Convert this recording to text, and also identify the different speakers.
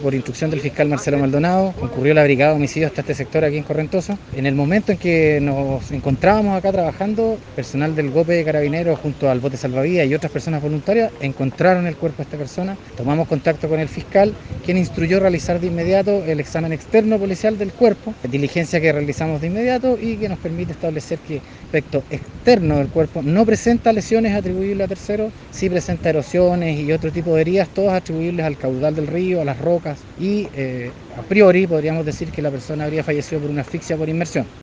Speaker 1: por instrucción del fiscal Marcelo Maldonado, concurrió la brigada de homicidios hasta este sector aquí en Correntoso. En el momento en que nos encontrábamos acá trabajando, personal del GOPE de Carabineros junto al bote salvavidas y otras personas voluntarias encontraron el cuerpo de esta persona. Tomamos contacto con el fiscal, quien instruyó realizar de inmediato el examen externo policial del cuerpo, diligencia que realizamos de inmediato y que nos permite establecer que aspecto externo del cuerpo no presenta lesiones atribuibles a terceros, sí presenta erosiones y otro tipo de heridas, todas atribuibles al caudal del río, a las rocas y a priori podríamos decir que la persona habría fallecido por una asfixia por inmersión.